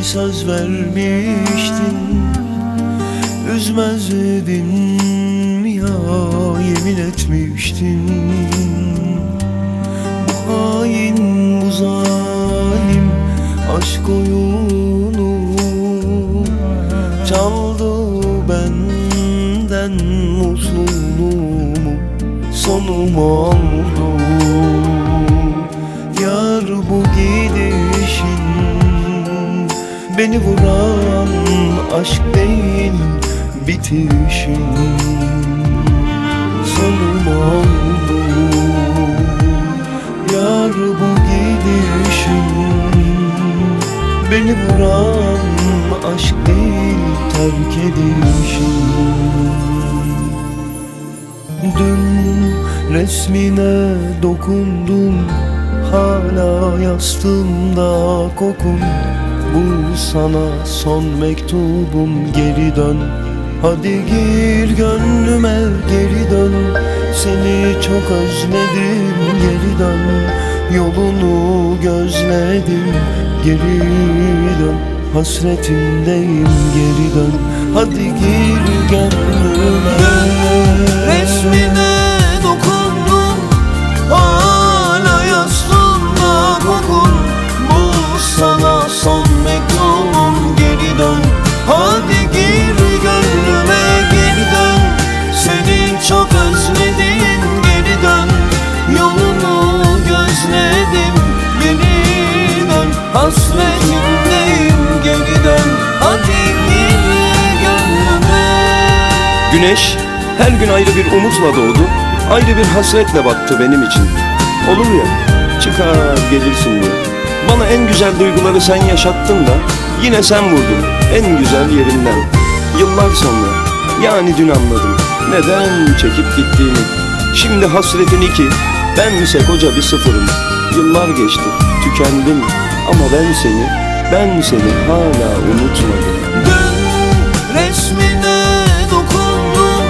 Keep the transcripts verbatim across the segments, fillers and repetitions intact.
Hani söz vermiştin, üzmezdin ya, yemin etmiştin. Bu hain, bu zalim aşk oyunu çaldı benden mutluluğumu, sonumu aldı. Yar bu gidişin beni vuran aşk değil, bitişin sonumu aldı. Yar bu gidişin beni vuran aşk değil, terk edişin. Dün resmine dokundum, hala yastığımda kokun. Bu sana son mektubum, geri dön. Hadi gir gönlüme, geri dön. Seni çok özledim, geri dön. Yolunu gözledim, geri dön. Hasretindeyim, geri dön. Hadi gir gönlüme. Resmine dokundum, hala yastığımda kokun. Bu sana son mektubum, geri dön. Hadi gir gönlüme, geri dön. Seni çok özledim, geri dön. Yolunu gözledim, geri dön. Hasretindeyim, geri dön. Hadi gir gönlüme. Güneş her gün ayrı bir umutla doğdu, ayrı bir hasretle battı benim için. Olur ya, çıkar gelirsin diye. Bana en güzel duyguları sen yaşattın da yine sen vurdun en güzel yerinden. Yıllar sonra, yani dün anladım neden çekip gittiğini. Şimdi hasretin iki, bense koca bir sıfırım. Yıllar geçti, tükendim ama ben seni, ben seni hala unutmadım. Dün resmine dokundum,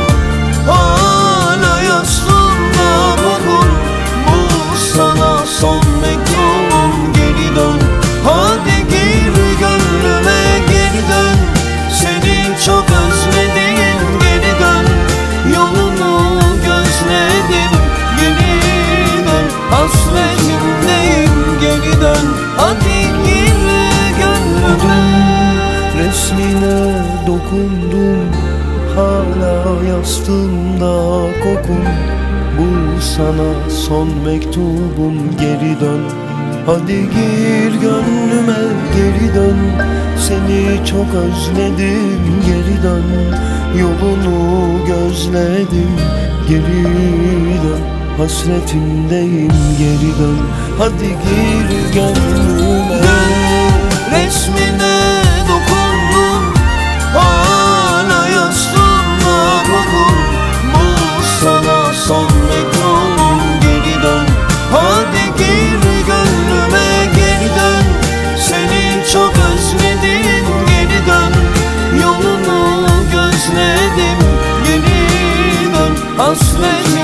hala yastığımda kokun. Bu sana son mektubum, geri dön. Hadi gir gönlüme, geri dön. Seni çok özledim, geri dön. Yolunu gözledim, geri dön. Hasretindeyim, geri dön. Hadi gir gönlüme. Resmine dokundum, hala yastığımda kokun. Bu sana son mektubum, geri dön. Hadi gir gönlüme, geri dön. Seni çok özledim, geri dön. Yolunu gözledim, geri dön. Hasretindeyim, geri dön. Hadi gir gönlüme. Resmine dokundum, hala yastığımda kokun. Bu sana son mektubum, geri dön. Hadi gir gönlüme, geri dön. Seni çok özledim, geri dön. Yolunu gözledim, geri dön. Hasretim